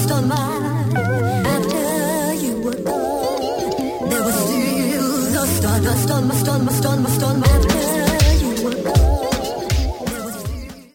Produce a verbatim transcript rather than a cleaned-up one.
stardust on mine. After you were gone, there was still the stardust on my, on my, on my, on my. After